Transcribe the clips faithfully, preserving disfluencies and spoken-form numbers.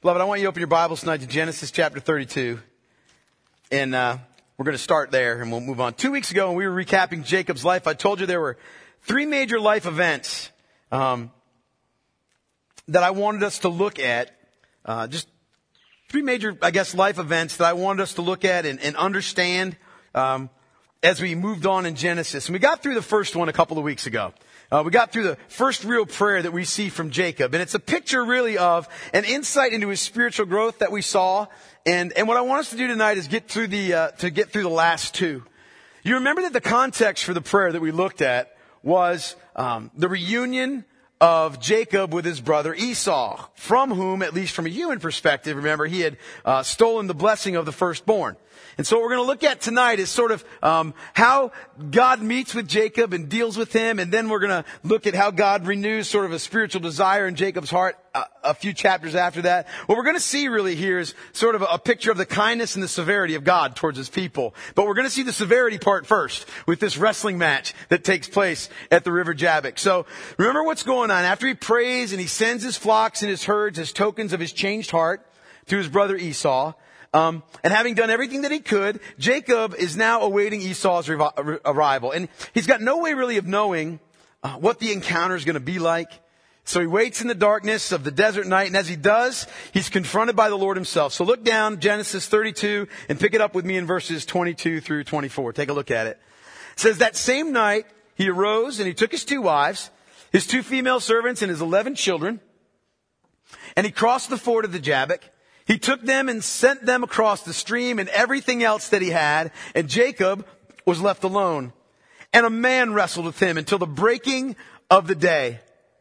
Beloved, I want you to open your Bibles tonight to Genesis chapter thirty-two. And uh, we're going to start there and we'll move on. Two weeks ago when we were recapping Jacob's life, I told you there were three major life events um, that I wanted us to look at. Uh, just three major, I guess, life events that I wanted us to look at and, and understand um, as we moved on in Genesis. And we got through the first one a couple of weeks ago. Uh, we got through the first real prayer that we see from Jacob. And it's a picture really of an insight into his spiritual growth that we saw. And, and what I want us to do tonight is get through the, uh, to get through the last two. You remember that the context for the prayer that we looked at was, um, the reunion of Jacob with his brother Esau, from whom, at least from a human perspective, remember, he had, uh, stolen the blessing of the firstborn. And so what we're going to look at tonight is sort of um, how God meets with Jacob and deals with him. And then we're going to look at how God renews sort of a spiritual desire in Jacob's heart a, a few chapters after that. What we're going to see really here is sort of a, a picture of the kindness and the severity of God towards his people. But we're going to see the severity part first with this wrestling match that takes place at the river Jabbok. So remember what's going on. After he prays and he sends his flocks and his herds as tokens of his changed heart to his brother Esau, Um, and having done everything that he could, Jacob is now awaiting Esau's revi- arrival. And he's got no way really of knowing uh, what the encounter is going to be like. So he waits in the darkness of the desert night. And as he does, he's confronted by the Lord himself. So look down Genesis thirty-two and pick it up with me in verses twenty-two through twenty-four. Take a look at it. It says, that same night he arose and he took his two wives, his two female servants and his eleven children. And he crossed the ford of the Jabbok. He took them and sent them across the stream and everything else that he had. And Jacob was left alone. And a man wrestled with him until the breaking of the day.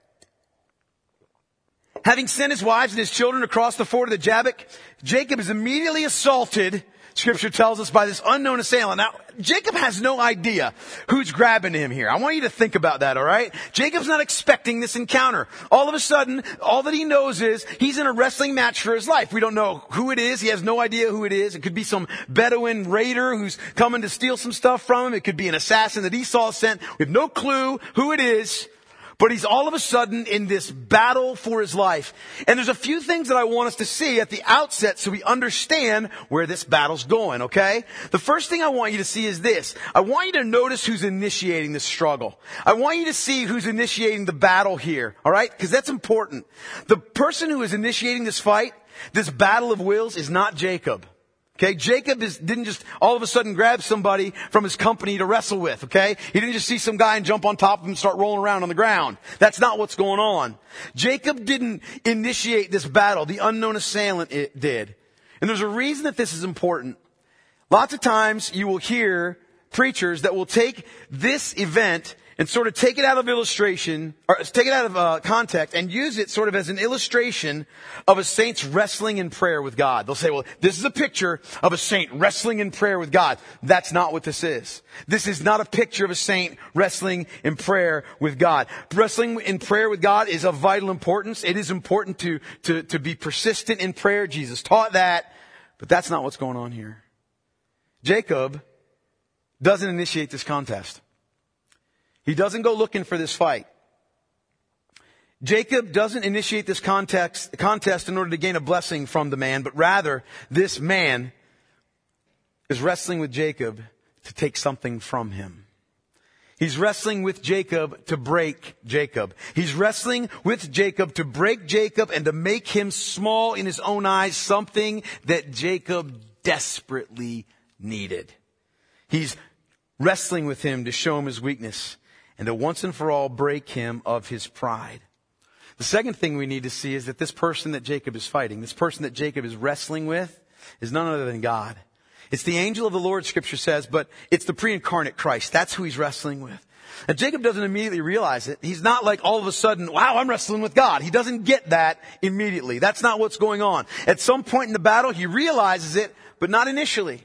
Having sent his wives and his children across the ford of the Jabbok, Jacob is immediately assaulted, Scripture tells us, by this unknown assailant. Now, Jacob has no idea who's grabbing him here. I want you to think about that, all right? Jacob's not expecting this encounter. All of a sudden, all that he knows is he's in a wrestling match for his life. We don't know who it is. He has no idea who it is. It could be some Bedouin raider who's coming to steal some stuff from him. It could be an assassin that Esau sent. We have no clue who it is. But he's all of a sudden in this battle for his life. And there's a few things that I want us to see at the outset so we understand where this battle's going, okay? The first thing I want you to see is this. I want you to notice who's initiating this struggle. I want you to see who's initiating the battle here, all right? Because that's important. The person who is initiating this fight, this battle of wills, is not Jacob. Okay, Jacob is, didn't just all of a sudden grab somebody from his company to wrestle with, okay? He didn't just see some guy and jump on top of him and start rolling around on the ground. That's not what's going on. Jacob didn't initiate this battle. The unknown assailant it did. And there's a reason that this is important. Lots of times you will hear preachers that will take this event and sort of take it out of illustration, or take it out of uh, context and use it sort of as an illustration of a saint's wrestling in prayer with God. They'll say, well, this is a picture of a saint wrestling in prayer with God. That's not what this is. This is not a picture of a saint wrestling in prayer with God. Wrestling in prayer with God is of vital importance. It is important to, to, to be persistent in prayer. Jesus taught that, but that's not what's going on here. Jacob doesn't initiate this contest. He doesn't go looking for this fight. Jacob doesn't initiate this context, contest in order to gain a blessing from the man, but rather this man is wrestling with Jacob to take something from him. He's wrestling with Jacob to break Jacob. He's wrestling with Jacob to break Jacob and to make him small in his own eyes, something that Jacob desperately needed. He's wrestling with him to show him his weakness and to once and for all break him of his pride. The second thing we need to see is that this person that Jacob is fighting, this person that Jacob is wrestling with, is none other than God. It's the angel of the Lord, Scripture says, but it's the pre-incarnate Christ. That's who he's wrestling with. And Jacob doesn't immediately realize it. He's not like all of a sudden, wow, I'm wrestling with God. He doesn't get that immediately. That's not what's going on. At some point in the battle, he realizes it, but not initially.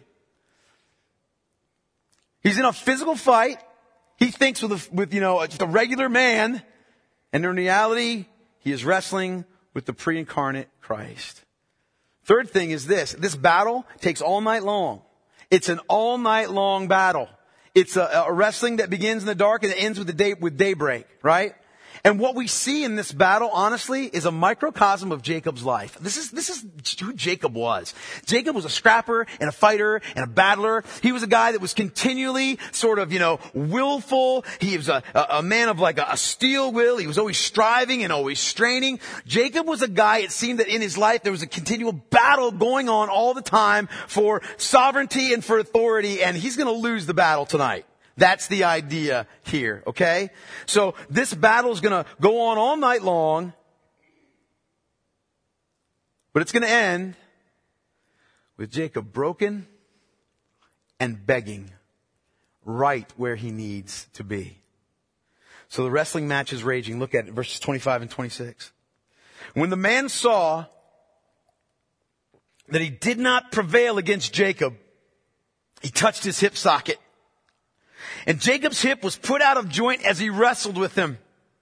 He's in a physical fight. He thinks with, a, with, you know, just a regular man. And in reality, he is wrestling with the pre-incarnate Christ. Third thing is this. This battle takes all night long. It's an all night long battle. It's a, a wrestling that begins in the dark and it ends with the day, with daybreak, right? And what we see in this battle, honestly, is a microcosm of Jacob's life. This is, this is who Jacob was. Jacob was a scrapper and a fighter and a battler. He was a guy that was continually sort of, you know, willful. He was a, a, a man of like a, a steel will. He was always striving and always straining. Jacob was a guy, it seemed that in his life there was a continual battle going on all the time for sovereignty and for authority, and he's going to lose the battle tonight. That's the idea here, okay? So this battle is going to go on all night long, but it's going to end with Jacob broken and begging right where he needs to be. So the wrestling match is raging. Look at it, verses twenty-five and twenty-six. When the man saw that he did not prevail against Jacob, he touched his hip socket. And Jacob's hip was put out of joint as he wrestled with him.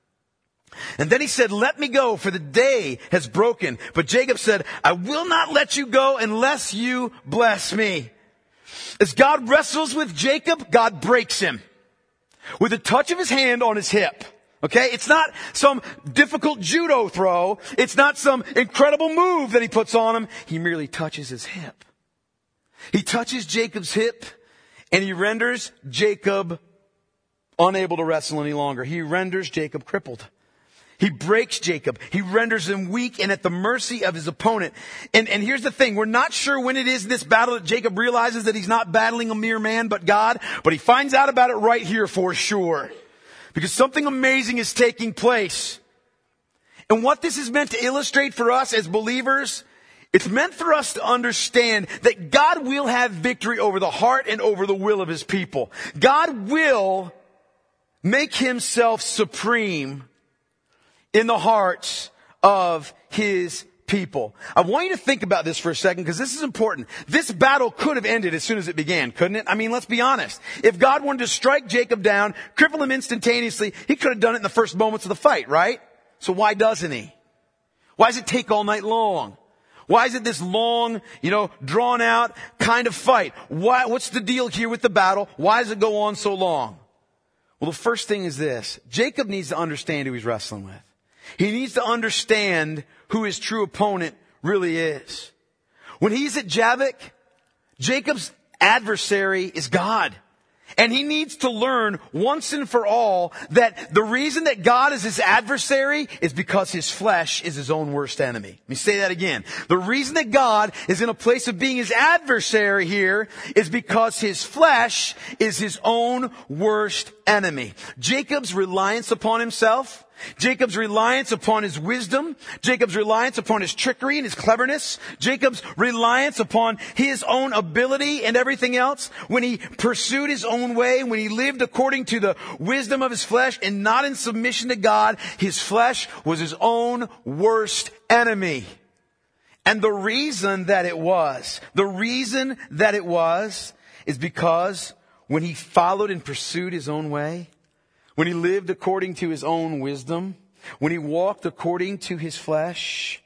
And then he said, let me go, for the day has broken. But Jacob said, I will not let you go unless you bless me. As God wrestles with Jacob, God breaks him with a touch of his hand on his hip. Okay? It's not some difficult judo throw. It's not some incredible move that he puts on him. He merely touches his hip. He touches Jacob's hip, and he renders Jacob unable to wrestle any longer. He renders Jacob crippled. He breaks Jacob. He renders him weak and at the mercy of his opponent. And, and here's the thing. We're not sure when it is in this battle that Jacob realizes that he's not battling a mere man but God. But he finds out about it right here for sure. Because something amazing is taking place. And what this is meant to illustrate for us as believers, it's meant for us to understand that God will have victory over the heart and over the will of his people. God will make himself supreme in the hearts of his people. I want you to think about this for a second because this is important. This battle could have ended as soon as it began, couldn't it? I mean, let's be honest. If God wanted to strike Jacob down, cripple him instantaneously, he could have done it in the first moments of the fight, right? So why doesn't he? Why does it take all night long? Why is it this long, you know, drawn out kind of fight? Why, what's the deal here with the battle? Why does it go on so long? Well, the first thing is this. Jacob needs to understand who he's wrestling with. He needs to understand who his true opponent really is. When he's at Jabbok, Jacob's adversary is God. And he needs to learn once and for all that the reason that God is his adversary is because his flesh is his own worst enemy. Let me say that again. The reason that God is in a place of being his adversary here is because his flesh is his own worst enemy. Jacob's reliance upon himself, Jacob's reliance upon his wisdom, Jacob's reliance upon his trickery and his cleverness, Jacob's reliance upon his own ability and everything else, when he pursued his own way, when he lived according to the wisdom of his flesh and not in submission to God, his flesh was his own worst enemy. And the reason that it was, the reason that it was, is because when he followed and pursued his own way, when he lived according to his own wisdom, when he walked according to his flesh,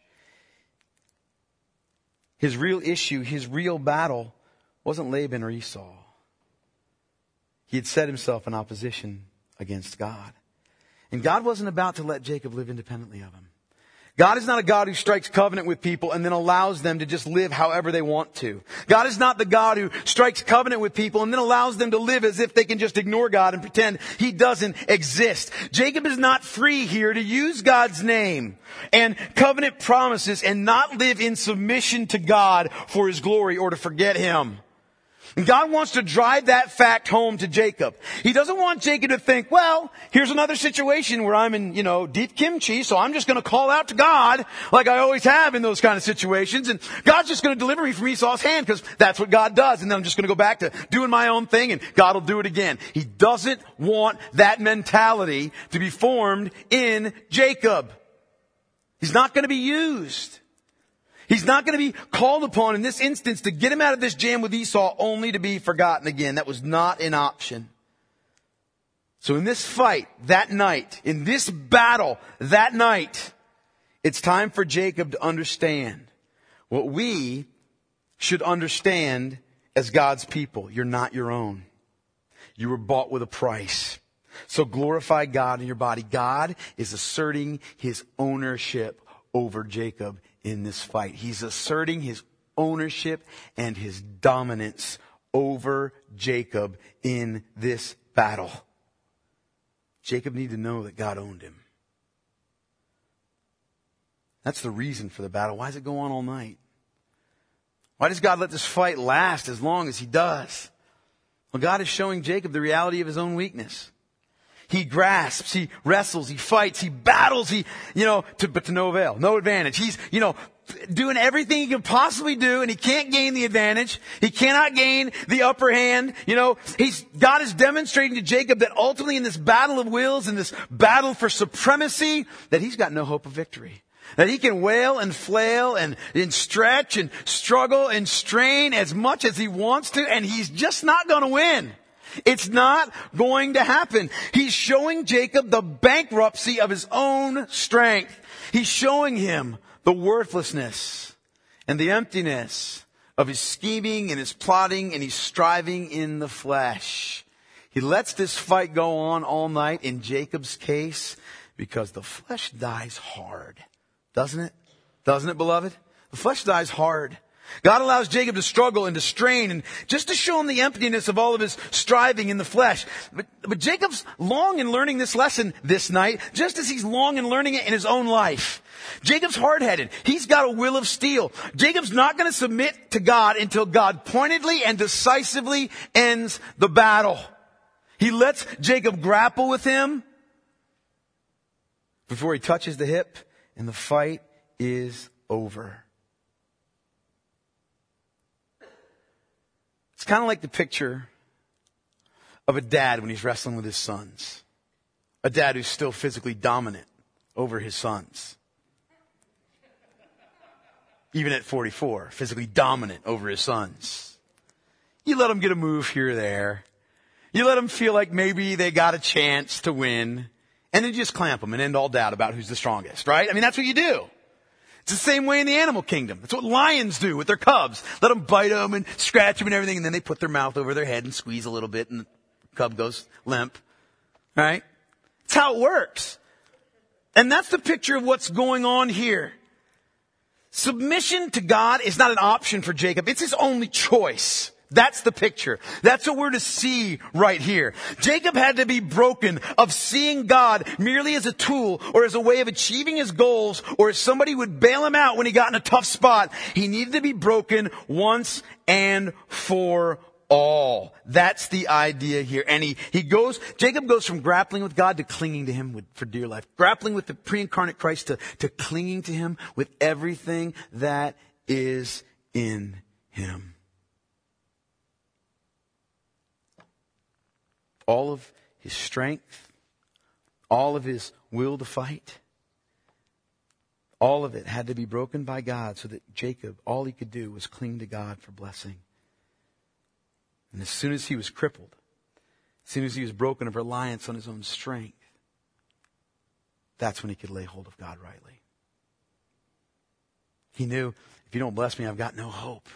his real issue, his real battle wasn't Laban or Esau. He had set himself in opposition against God. And God wasn't about to let Jacob live independently of him. God is not a God who strikes covenant with people and then allows them to just live however they want to. God is not the God who strikes covenant with people and then allows them to live as if they can just ignore God and pretend he doesn't exist. Jacob is not free here to use God's name and covenant promises and not live in submission to God for his glory or to forget him. And God wants to drive that fact home to Jacob. He doesn't want Jacob to think, well, here's another situation where I'm in, you know, deep kimchi, so I'm just going to call out to God like I always have in those kind of situations. And God's just going to deliver me from Esau's hand because that's what God does. And then I'm just going to go back to doing my own thing and God will do it again. He doesn't want that mentality to be formed in Jacob. He's not going to be used. He's not going to be called upon in this instance to get him out of this jam with Esau only to be forgotten again. That was not an option. So in this fight that night, in this battle that night, it's time for Jacob to understand what we should understand as God's people. You're not your own. You were bought with a price. So glorify God in your body. God is asserting his ownership over Jacob in this fight. He's asserting his ownership and his dominance over Jacob in this battle. Jacob needed to know that God owned him. That's the reason for the battle. Why does it go on all night? Why does God let this fight last as long as he does? Well, God is showing Jacob the reality of his own weakness. He grasps, he wrestles, he fights, he battles, he, you know, to, but to no avail, no advantage. He's, you know, doing everything he can possibly do, and he can't gain the advantage. He cannot gain the upper hand. You know, he's, God is demonstrating to Jacob that ultimately in this battle of wills, in this battle for supremacy, that he's got no hope of victory. That he can wail and flail and, and stretch and struggle and strain as much as he wants to, and he's just not going to win. It's not going to happen. He's showing Jacob the bankruptcy of his own strength. He's showing him the worthlessness and the emptiness of his scheming and his plotting and his striving in the flesh. He lets this fight go on all night in Jacob's case because the flesh dies hard. Doesn't it? Doesn't it, beloved? The flesh dies hard. God allows Jacob to struggle and to strain and just to show him the emptiness of all of his striving in the flesh. But, but Jacob's long in learning this lesson this night, just as he's long in learning it in his own life. Jacob's hard-headed. He's got a will of steel. Jacob's not going to submit to God until God pointedly and decisively ends the battle. He lets Jacob grapple with him before he touches the hip, and the fight is over. It's kind of like the picture of a dad when he's wrestling with his sons. A dad who's still physically dominant over his sons. Even at forty-four, physically dominant over his sons. You let them get a move here or there. You let them feel like maybe they got a chance to win. And then you just clamp them and end all doubt about who's the strongest, right? I mean, that's what you do. It's the same way in the animal kingdom. That's what lions do with their cubs. Let them bite them and scratch them and everything, and then they put their mouth over their head and squeeze a little bit, and the cub goes limp. Right? That's how it works. And that's the picture of what's going on here. Submission to God is not an option for Jacob. It's his only choice. That's the picture. That's what we're to see right here. Jacob had to be broken of seeing God merely as a tool or as a way of achieving his goals or as somebody who would bail him out when he got in a tough spot. He needed to be broken once and for all. That's the idea here. And he, he goes, Jacob goes from grappling with God to clinging to him with, for dear life. Grappling with the pre-incarnate Christ to, to clinging to him with everything that is in him. All of his strength, all of his will to fight, all of it had to be broken by God so that Jacob, all he could do was cling to God for blessing. And as soon as he was crippled, as soon as he was broken of reliance on his own strength, that's when he could lay hold of God rightly. He knew, if you don't bless me, I've got no hope.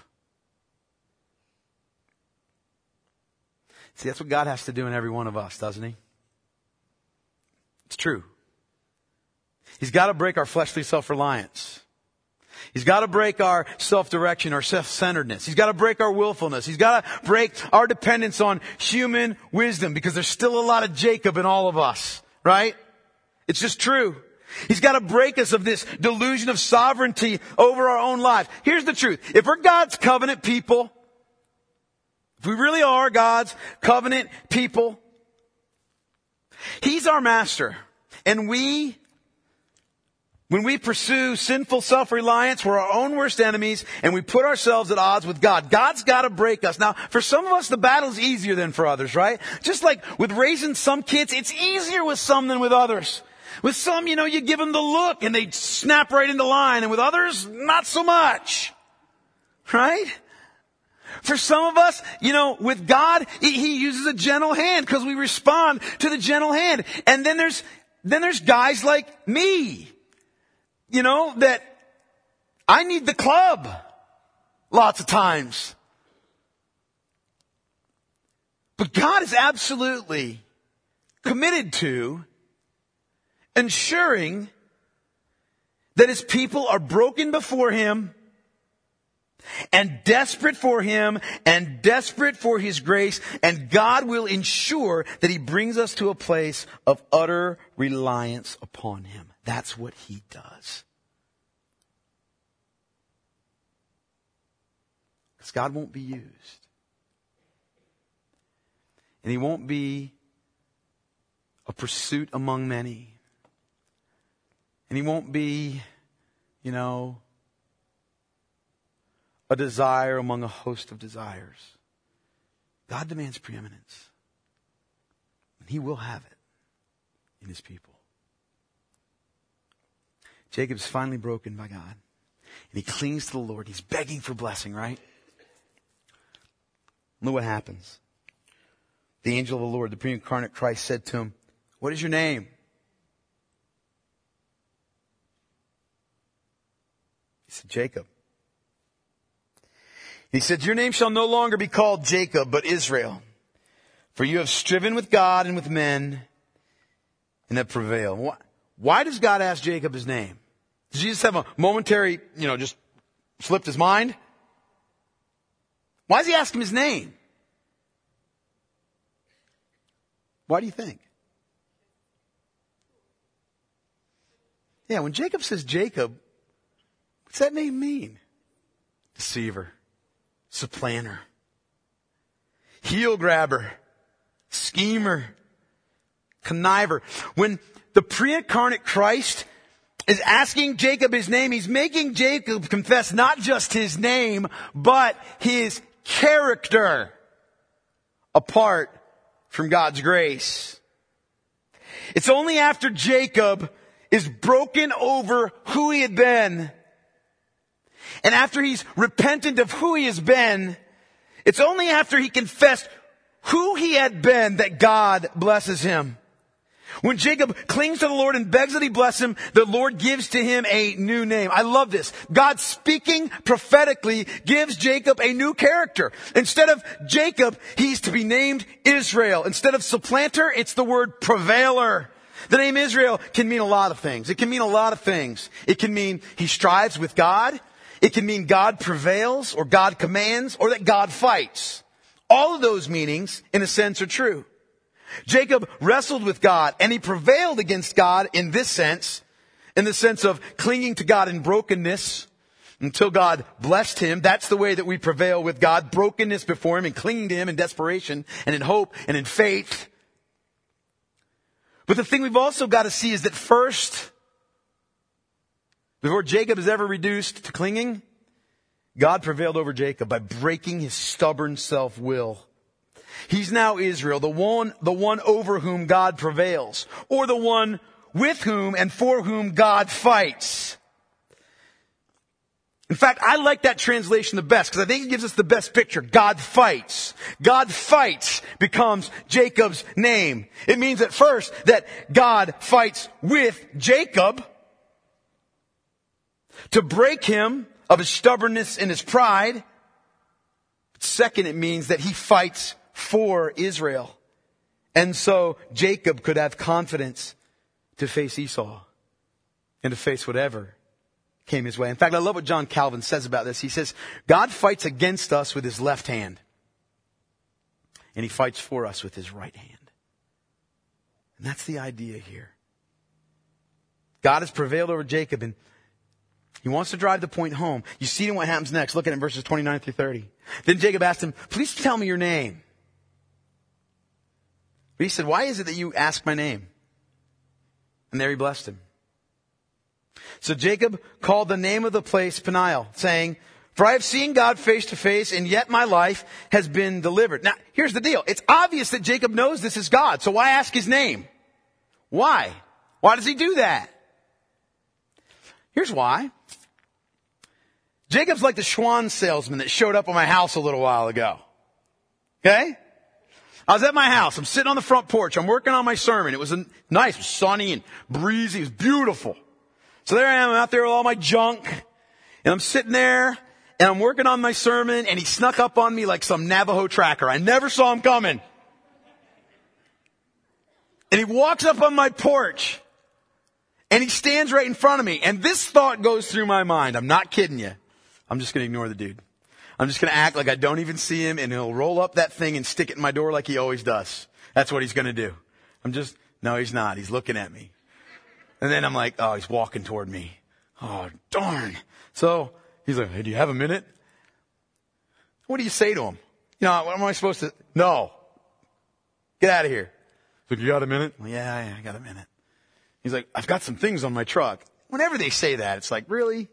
See, that's what God has to do in every one of us, doesn't he? It's true. He's got to break our fleshly self-reliance. He's got to break our self-direction, our self-centeredness. He's got to break our willfulness. He's got to break our dependence on human wisdom, because there's still a lot of Jacob in all of us, right? It's just true. He's got to break us of this delusion of sovereignty over our own lives. Here's the truth. If we're God's covenant people, if we really are God's covenant people, He's our master. And we, when we pursue sinful self-reliance, we're our own worst enemies, and we put ourselves at odds with God. God's got to break us. Now, for some of us, the battle's easier than for others, right? Just like with raising some kids, it's easier with some than with others. With some, you know, you give them the look and they snap right into line, and with others, not so much. Right? For some of us, you know, with God, He uses a gentle hand because we respond to the gentle hand. And then there's, then there's guys like me, you know, that I need the club lots of times. But God is absolutely committed to ensuring that his people are broken before him and desperate for him and desperate for his grace. And God will ensure that he brings us to a place of utter reliance upon him. That's what he does. Because God won't be used. And he won't be a pursuit among many. And he won't be, you know, a desire among a host of desires. God demands preeminence. And he will have it in his people. Jacob's finally broken by God. And he clings to the Lord. He's begging for blessing, right? Look what happens. The angel of the Lord, the pre-incarnate Christ, said to him, "What is your name?" He said, "Jacob." He said, "Your name shall no longer be called Jacob, but Israel. For you have striven with God and with men and have prevailed." Why, why does God ask Jacob his name? Does he just have a momentary, you know, just slipped his mind? Why does he ask him his name? Why do you think? Yeah, when Jacob says Jacob, what's that name mean? Deceiver. Supplanter. Heel grabber. Schemer. Conniver. When the pre-incarnate Christ is asking Jacob his name, he's making Jacob confess not just his name, but his character apart from God's grace. It's only after Jacob is broken over who he had been, and after he's repentant of who he has been, it's only after he confessed who he had been that God blesses him. When Jacob clings to the Lord and begs that he bless him, the Lord gives to him a new name. I love this. God, speaking prophetically, gives Jacob a new character. Instead of Jacob, he's to be named Israel. Instead of supplanter, it's the word prevailer. The name Israel can mean a lot of things. It can mean a lot of things. It can mean he strives with God. It can mean God prevails, or God commands, or that God fights. All of those meanings, in a sense, are true. Jacob wrestled with God, and he prevailed against God in this sense, in the sense of clinging to God in brokenness until God blessed him. That's the way that we prevail with God, brokenness before him and clinging to him in desperation and in hope and in faith. But the thing we've also got to see is that first, before Jacob is ever reduced to clinging, God prevailed over Jacob by breaking his stubborn self-will. He's now Israel, the one, the one over whom God prevails, or the one with whom and for whom God fights. In fact, I like that translation the best because I think it gives us the best picture. God fights. God fights becomes Jacob's name. It means at first that God fights with Jacob to break him of his stubbornness and his pride. Second, it means that he fights for Israel. And so Jacob could have confidence to face Esau and to face whatever came his way. In fact, I love what John Calvin says about this. He says, God fights against us with his left hand, and he fights for us with his right hand. And that's the idea here. God has prevailed over Jacob, and he wants to drive the point home. You see what happens next. Look at it in verses twenty-nine through thirty. Then Jacob asked him, "Please tell me your name." But he said, "Why is it that you ask my name?" And there he blessed him. So Jacob called the name of the place Peniel, saying, "For I have seen God face to face, and yet my life has been delivered." Now, here's the deal. It's obvious that Jacob knows this is God. So why ask his name? Why? Why does he do that? Here's why. Jacob's like the Schwann salesman that showed up at my house a little while ago. Okay? I was at my house. I'm sitting on the front porch. I'm working on my sermon. It was a, nice, it was sunny and breezy. It was beautiful. So there I am. I'm out there with all my junk. And I'm sitting there and I'm working on my sermon, and he snuck up on me like some Navajo tracker. I never saw him coming. And he walks up on my porch. And he stands right in front of me. And this thought goes through my mind. I'm not kidding you. I'm just going to ignore the dude. I'm just going to act like I don't even see him. And he'll roll up that thing and stick it in my door like he always does. That's what he's going to do. I'm just, no, he's not. He's looking at me. And then I'm like, oh, he's walking toward me. Oh, darn. So he's like, hey, do you have a minute? What do you say to him? You know, what am I supposed to? No. Get out of here. He's like, you got a minute? Well, yeah, yeah, I got a minute. He's like, I've got some things on my truck. Whenever they say that, it's like, really?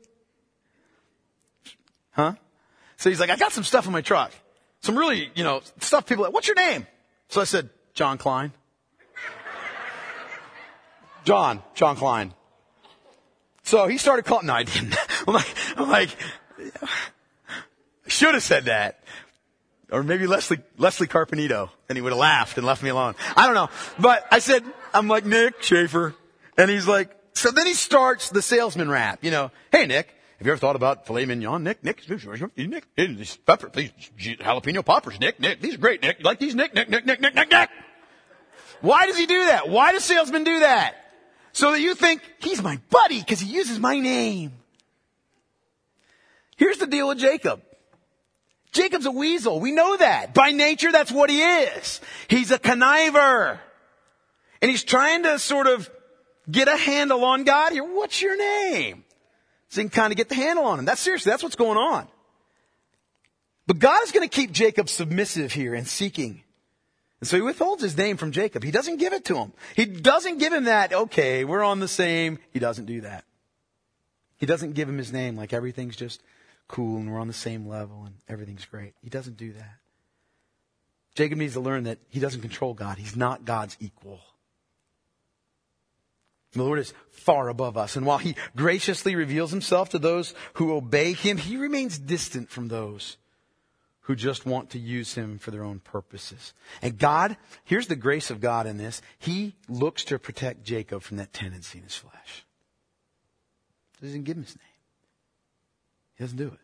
Huh? So he's like, I got some stuff in my truck. Some really, you know, stuff people like, what's your name? So I said, John Klein. John, John Klein. So he started calling, no, I didn't. I'm like, I'm like, I should have said that. Or maybe Leslie, Leslie Carpenito. And he would have laughed and left me alone. I don't know. But I said, I'm like, Nick Schaefer. And he's like, so then he starts the salesman rap, you know, hey Nick, have you ever thought about filet mignon? Nick, Nick, Nick, these pepper, these jalapeno poppers, Nick, Nick, these are great, Nick. You like these, Nick, Nick, Nick, Nick, Nick, Nick, Nick. Why does he do that? Why does salesmen do that? So that you think, he's my buddy because he uses my name. Here's the deal with Jacob. Jacob's a weasel. We know that. By nature, that's what he is. He's a conniver. And he's trying to sort of get a handle on God here. What's your name? So he can kind of get the handle on him. That's seriously, that's what's going on. But God is going to keep Jacob submissive here and seeking. And so he withholds his name from Jacob. He doesn't give it to him. He doesn't give him that, okay, we're on the same. He doesn't do that. He doesn't give him his name like everything's just cool and we're on the same level and everything's great. He doesn't do that. Jacob needs to learn that he doesn't control God. He's not God's equal. The Lord is far above us. And while he graciously reveals himself to those who obey him, he remains distant from those who just want to use him for their own purposes. And God, here's the grace of God in this. He looks to protect Jacob from that tendency in his flesh. He doesn't give him his name. He doesn't do it.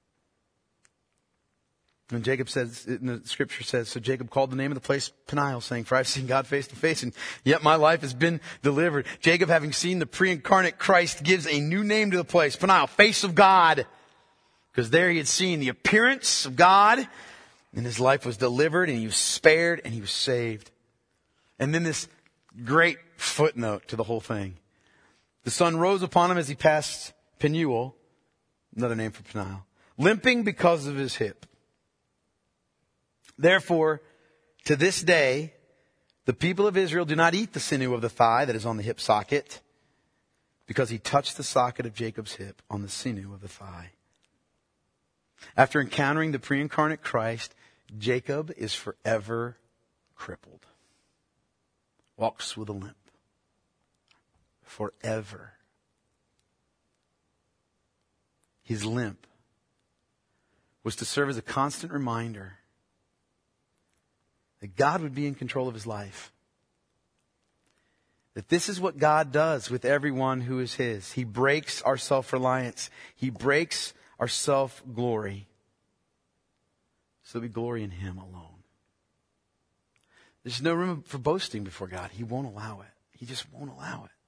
And Jacob says, in the scripture says, so Jacob called the name of the place Peniel, saying, for I've seen God face to face, and yet my life has been delivered. Jacob, having seen the pre-incarnate Christ, gives a new name to the place, Peniel, face of God. Because there he had seen the appearance of God, and his life was delivered, and he was spared, and he was saved. And then this great footnote to the whole thing. The sun rose upon him as he passed Penuel, another name for Peniel, limping because of his hip. Therefore, to this day, the people of Israel do not eat the sinew of the thigh that is on the hip socket, because he touched the socket of Jacob's hip on the sinew of the thigh. After encountering the pre-incarnate Christ, Jacob is forever crippled. Walks with a limp. Forever. His limp was to serve as a constant reminder that God would be in control of his life. That this is what God does with everyone who is his. He breaks our self-reliance. He breaks our self-glory. So we glory in him alone. There's no room for boasting before God. He won't allow it. He just won't allow it.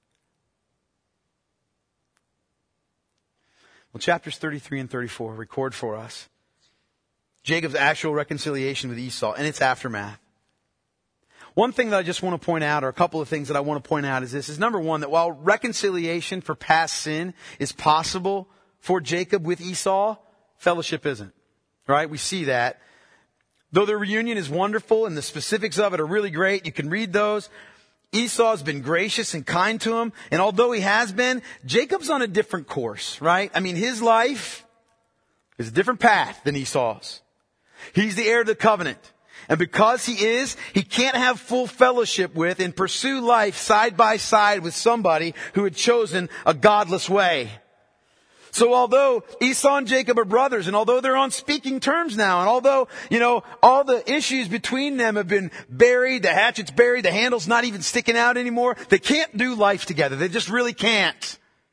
Well, chapters thirty-three and thirty-four record for us Jacob's actual reconciliation with Esau and its aftermath. One thing that I just want to point out, or a couple of things that I want to point out is this, is number one, that while reconciliation for past sin is possible for Jacob with Esau, fellowship isn't. Right? We see that. Though the reunion is wonderful and the specifics of it are really great, you can read those. Esau has been gracious and kind to him. And although he has been, Jacob's on a different course, right? I mean, his life is a different path than Esau's. He's the heir to the covenant. And because he is, he can't have full fellowship with and pursue life side by side with somebody who had chosen a godless way. So although Esau and Jacob are brothers, and although they're on speaking terms now, and although, you know, all the issues between them have been buried, the hatchet's buried, the handle's not even sticking out anymore, they can't do life together. They just really can't.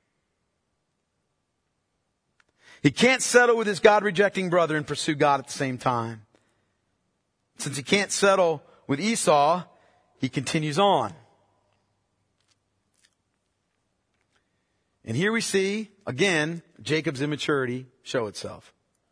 He can't settle with his God-rejecting brother and pursue God at the same time. Since he can't settle with Esau, he continues on. And here we see, again, Jacob's immaturity show itself.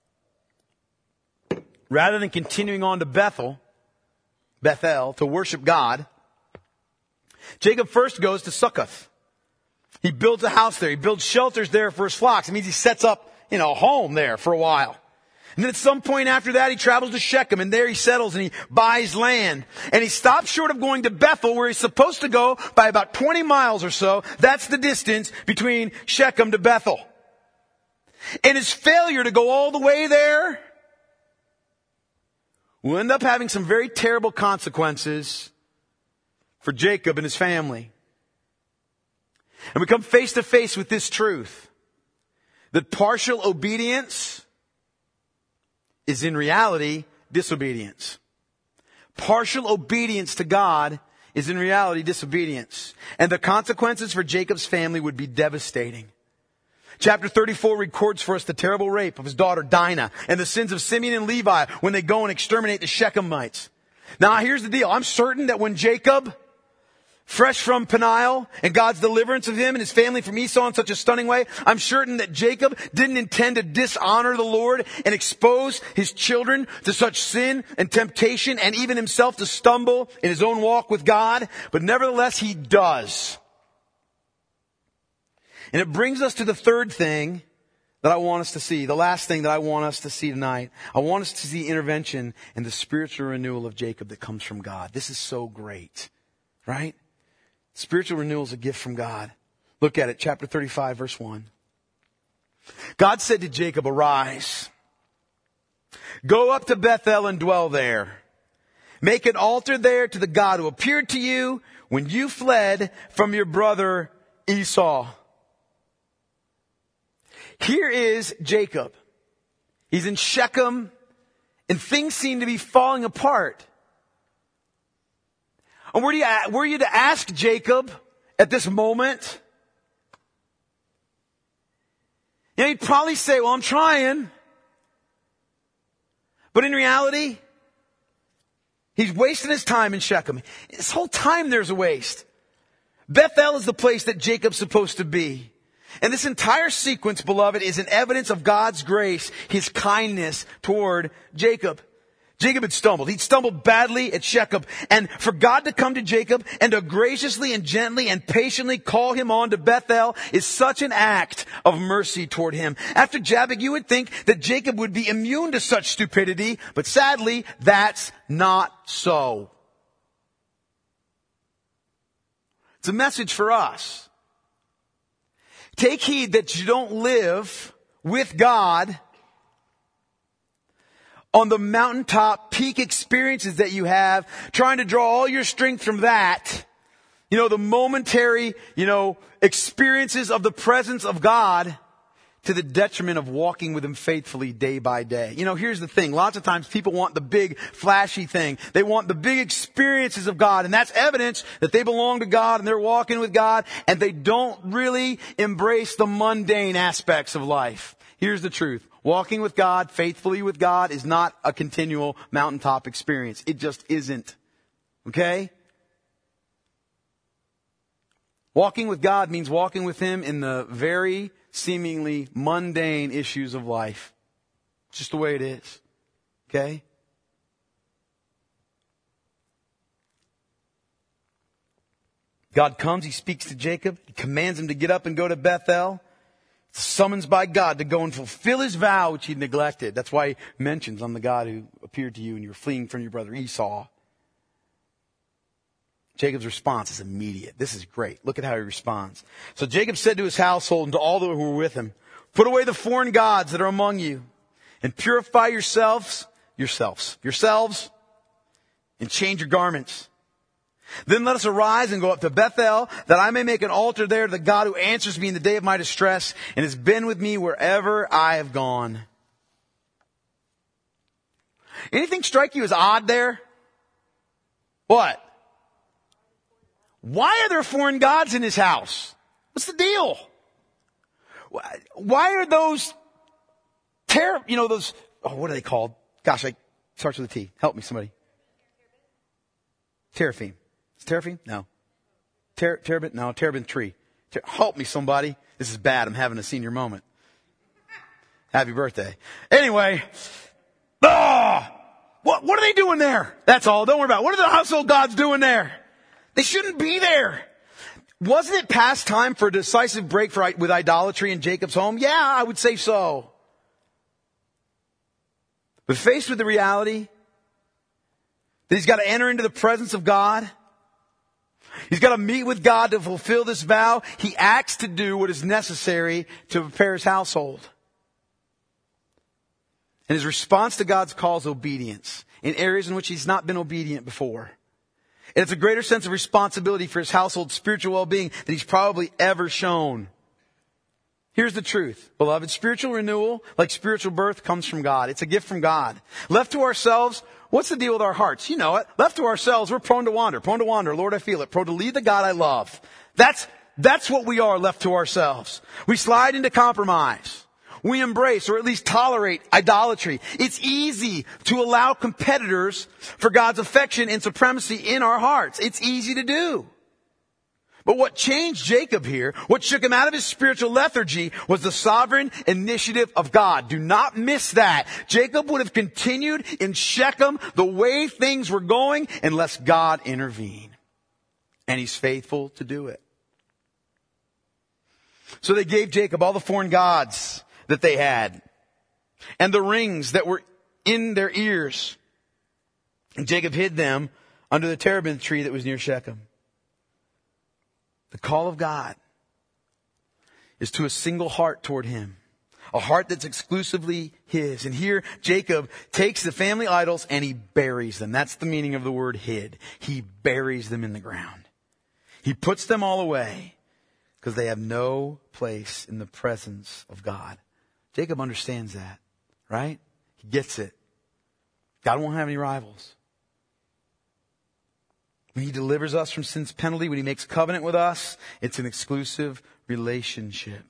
Rather than continuing on to Bethel, Bethel, to worship God, Jacob first goes to Succoth. He builds a house there. He builds shelters there for his flocks. It means he sets up, you know, a home there for a while. And then at some point after that, he travels to Shechem, and there he settles and he buys land. And he stops short of going to Bethel, where he's supposed to go by about twenty miles or so. That's the distance between Shechem to Bethel. And his failure to go all the way there will end up having some very terrible consequences for Jacob and his family. And we come face to face with this truth, that partial obedience is in reality disobedience. Partial obedience to God is in reality disobedience. And the consequences for Jacob's family would be devastating. Chapter thirty-four records for us the terrible rape of his daughter Dinah and the sins of Simeon and Levi when they go and exterminate the Shechemites. Now here's the deal. I'm certain that when Jacob, fresh from Peniel and God's deliverance of him and his family from Esau in such a stunning way, I'm certain that Jacob didn't intend to dishonor the Lord and expose his children to such sin and temptation and even himself to stumble in his own walk with God. But nevertheless, he does. And it brings us to the third thing that I want us to see, the last thing that I want us to see tonight. I want us to see intervention and the spiritual renewal of Jacob that comes from God. This is so great, right? Spiritual renewal is a gift from God. Look at it, chapter thirty-five, verse one. God said to Jacob, "Arise, go up to Bethel and dwell there. Make an altar there to the God who appeared to you when you fled from your brother Esau." Here is Jacob. He's in Shechem, and things seem to be falling apart. And were you, were you to ask Jacob at this moment, you know, he'd probably say, "Well, I'm trying." But in reality, he's wasting his time in Shechem. This whole time there's a waste. Bethel is the place that Jacob's supposed to be. And this entire sequence, beloved, is an evidence of God's grace, his kindness toward Jacob. Jacob had stumbled. He'd stumbled badly at Shechem. And for God to come to Jacob and to graciously and gently and patiently call him on to Bethel is such an act of mercy toward him. After Jabbok, you would think that Jacob would be immune to such stupidity, but sadly, that's not so. It's a message for us. Take heed that you don't live with God on the mountaintop peak experiences that you have, trying to draw all your strength from that. You know, the momentary, you know, experiences of the presence of God to the detriment of walking with him faithfully day by day. You know, here's the thing. Lots of times people want the big, flashy thing. They want the big experiences of God. And that's evidence that they belong to God and they're walking with God. And they don't really embrace the mundane aspects of life. Here's the truth. Walking with God, faithfully with God, is not a continual mountaintop experience. It just isn't. Okay? Walking with God means walking with him in the very seemingly mundane issues of life. It's just the way it is. Okay? God comes, he speaks to Jacob, he commands him to get up and go to Bethel. Summons by God to go and fulfill his vow which he neglected. That's why he mentions, "I'm the God who appeared to you and you were fleeing from your brother Esau." Jacob's response is immediate. This is great. Look at how he responds. "So Jacob said to his household and to all who were with him, 'Put away the foreign gods that are among you and purify yourselves, yourselves, yourselves, and change your garments. Then let us arise and go up to Bethel, that I may make an altar there to the God who answers me in the day of my distress and has been with me wherever I have gone.'" Anything strike you as odd there? What? Why are there foreign gods in his house? What's the deal? Why are those ter- you know, those, oh, what are they called? Gosh, it starts with a T. Help me, somebody. Teraphim. Is it teraphim? No. Ter- terebinth? No, terebinth tree. Help me, somebody. This is bad. I'm having a senior moment. Happy birthday. Anyway. Ah! What, what are they doing there? That's all. Don't worry about it. What are the household gods doing there? They shouldn't be there. Wasn't it past time for a decisive break for, with idolatry in Jacob's home? Yeah, I would say so. But faced with the reality that he's got to enter into the presence of God, he's got to meet with God to fulfill this vow, he acts to do what is necessary to prepare his household. And his response to God's call is obedience in areas in which he's not been obedient before. And it's a greater sense of responsibility for his household's spiritual well-being than he's probably ever shown. Here's the truth, beloved. Spiritual renewal, like spiritual birth, comes from God. It's a gift from God. Left to ourselves, what's the deal with our hearts? You know it. Left to ourselves, we're prone to wander. Prone to wander. Lord, I feel it. Prone to leave the God I love. That's, that's what we are left to ourselves. We slide into compromise. We embrace, or at least tolerate, idolatry. It's easy to allow competitors for God's affection and supremacy in our hearts. It's easy to do. But what changed Jacob here, what shook him out of his spiritual lethargy, was the sovereign initiative of God. Do not miss that. Jacob would have continued in Shechem the way things were going unless God intervened. And he's faithful to do it. So they gave Jacob all the foreign gods that they had, and the rings that were in their ears. And Jacob hid them under the terebinth tree that was near Shechem. The call of God is to a single heart toward him, a heart that's exclusively his. And here Jacob takes the family idols and he buries them. That's the meaning of the word hid. He buries them in the ground. He puts them all away because they have no place in the presence of God. Jacob understands that, right? He gets it. God won't have any rivals. When he delivers us from sin's penalty, when he makes covenant with us, it's an exclusive relationship.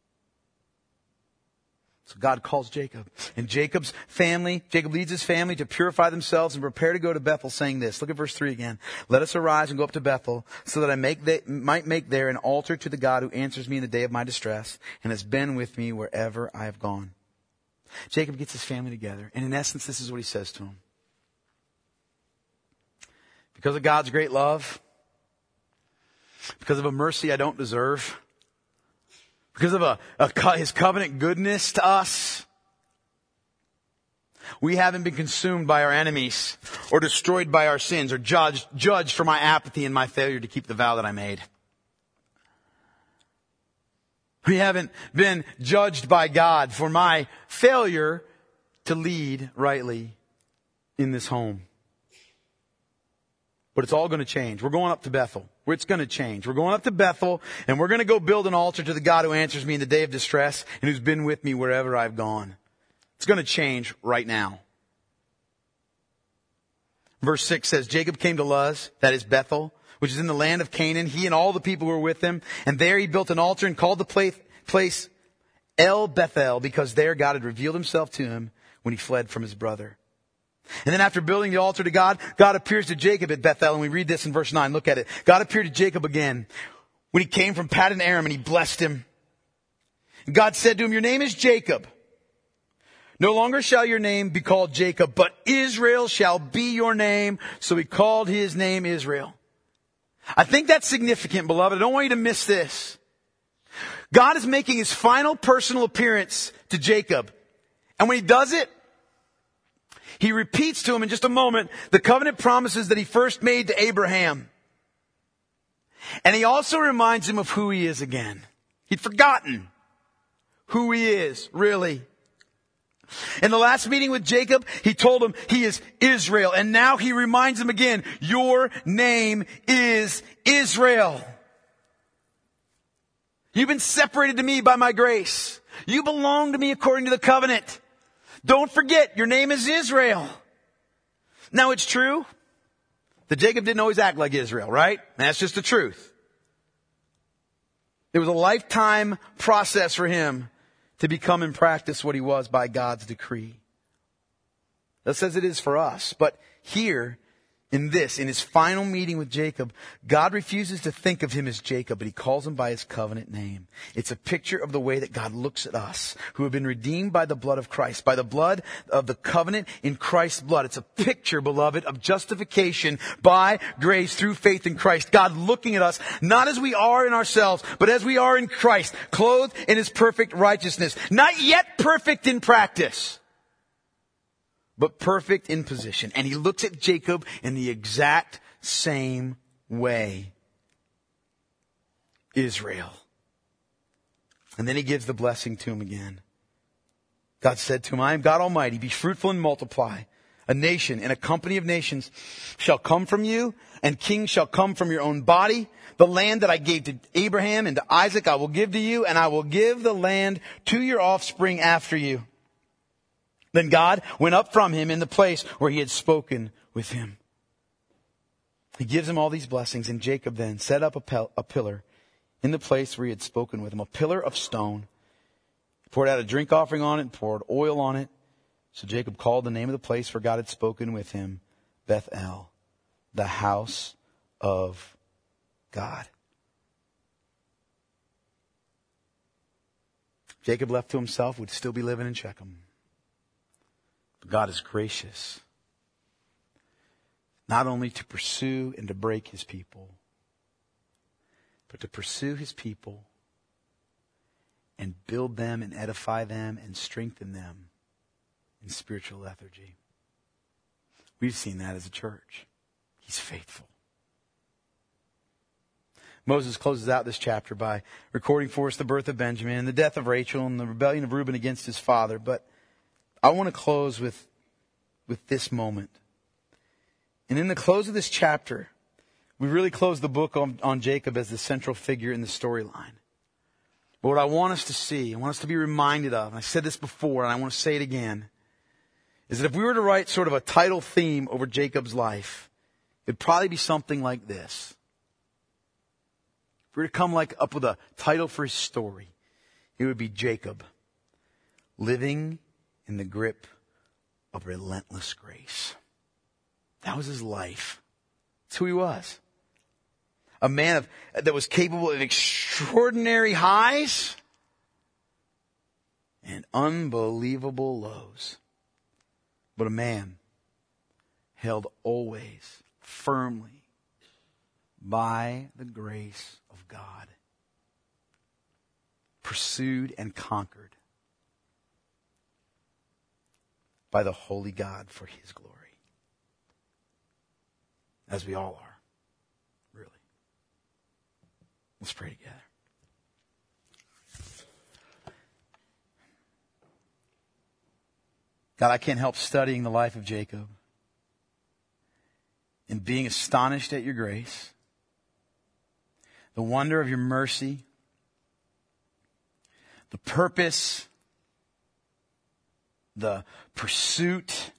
So God calls Jacob. And Jacob's family, Jacob leads his family to purify themselves and prepare to go to Bethel, saying this. Look at verse three again. Let us arise and go up to Bethel, so that I make they, might make there an altar to the God who answers me in the day of my distress and has been with me wherever I have gone. Jacob gets his family together. And in essence, this is what he says to them. Because of God's great love, because of a mercy I don't deserve, because of a, a, his covenant goodness to us, we haven't been consumed by our enemies or destroyed by our sins or judged, judged for my apathy and my failure to keep the vow that I made. We haven't been judged by God for my failure to lead rightly in this home. But it's all going to change. We're going up to Bethel. It's going to change. We're going up to Bethel, and we're going to go build an altar to the God who answers me in the day of distress and who's been with me wherever I've gone. It's going to change right now. Verse six says, Jacob came to Luz, that is Bethel, which is in the land of Canaan, he and all the people who were with him. And there he built an altar and called the place, place El Bethel, because there God had revealed himself to him when he fled from his brother. And then after building the altar to God, God appears to Jacob at Bethel. And we read this in verse nine. Look at it. God appeared to Jacob again when he came from Paddan Aram, and he blessed him. And God said to him, your name is Jacob. No longer shall your name be called Jacob, but Israel shall be your name. So he called his name Israel. I think that's significant, beloved. I don't want you to miss this. God is making his final personal appearance to Jacob. And when he does it, he repeats to him in just a moment the covenant promises that he first made to Abraham. And he also reminds him of who he is again. He'd forgotten who he is, really. In the last meeting with Jacob, he told him he is Israel. And now he reminds him again, your name is Israel. You've been separated to me by my grace. You belong to me according to the covenant. Don't forget, your name is Israel. Now it's true that Jacob didn't always act like Israel, right? That's just the truth. It was a lifetime process for him to become in practice what he was by God's decree. That says it is for us. But here, In this, in his final meeting with Jacob, God refuses to think of him as Jacob, but he calls him by his covenant name. It's a picture of the way that God looks at us, who have been redeemed by the blood of Christ, by the blood of the covenant in Christ's blood. It's a picture, beloved, of justification by grace through faith in Christ. God looking at us, not as we are in ourselves, but as we are in Christ, clothed in his perfect righteousness. Not yet perfect in practice, but perfect in position. And he looks at Jacob in the exact same way. Israel. And then he gives the blessing to him again. God said to him, I am God Almighty. Be fruitful and multiply. A nation and a company of nations shall come from you, and kings shall come from your own body. The land that I gave to Abraham and to Isaac I will give to you, and I will give the land to your offspring after you. Then God went up from him in the place where he had spoken with him. He gives him all these blessings, and Jacob then set up a, pel- a pillar in the place where he had spoken with him, a pillar of stone. He poured out a drink offering on it and poured oil on it. So Jacob called the name of the place where God had spoken with him, Bethel, the house of God. Jacob left to himself would still be living in Shechem. God is gracious, not only to pursue and to break his people, but to pursue his people and build them and edify them and strengthen them in spiritual lethargy. We've seen that as a church. He's faithful. Moses closes out this chapter by recording for us the birth of Benjamin and the death of Rachel and the rebellion of Reuben against his father. But I want to close with, with this moment. And in the close of this chapter, we really close the book on, on Jacob as the central figure in the storyline. But what I want us to see, I want us to be reminded of, and I said this before and I want to say it again, is that if we were to write sort of a title theme over Jacob's life, it'd probably be something like this. If we were to come like up with a title for his story, it would be Jacob, living in the grip of relentless grace. That was his life. That's who he was. A man of, that was capable of extraordinary highs and unbelievable lows. But a man held always firmly by the grace of God. Pursued and conquered by the holy God for his glory. As we all are, really. Let's pray together. God, I can't help studying the life of Jacob and being astonished at your grace, the wonder of your mercy, the purpose, the pursuit,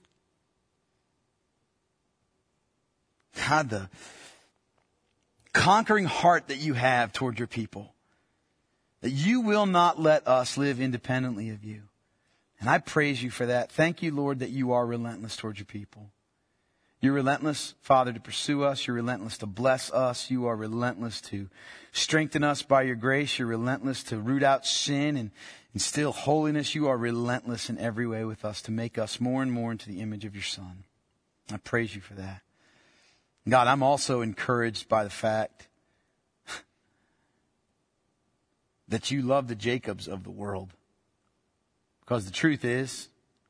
God, the conquering heart that you have toward your people, that you will not let us live independently of you. And I praise you for that. Thank you, Lord, that you are relentless toward your people. You're relentless, Father, to pursue us. You're relentless to bless us. You are relentless to strengthen us by your grace. You're relentless to root out sin and instill holiness. You are relentless in every way with us to make us more and more into the image of your Son. I praise you for that. God, I'm also encouraged by the fact that you love the Jacobs of the world. Because the truth is,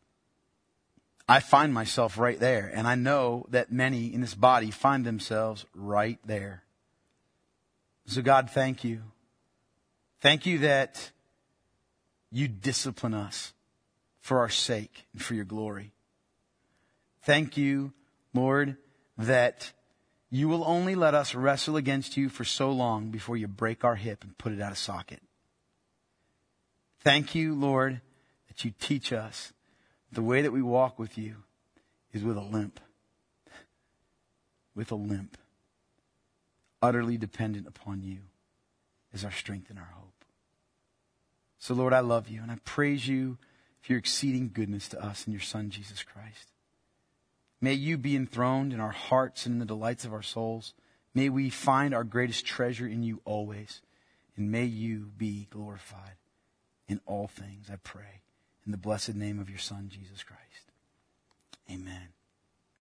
I find myself right there. And I know that many in this body find themselves right there. So God, thank you. Thank you that you discipline us for our sake and for your glory. Thank you, Lord, that you will only let us wrestle against you for so long before you break our hip and put it out of socket. Thank you, Lord, that you teach us the way that we walk with you is with a limp. With a limp. Utterly dependent upon you is our strength and our hope. So, Lord, I love you and I praise you for your exceeding goodness to us in your Son, Jesus Christ. May you be enthroned in our hearts and in the delights of our souls. May we find our greatest treasure in you always. And may you be glorified in all things, I pray. In the blessed name of your Son, Jesus Christ. Amen.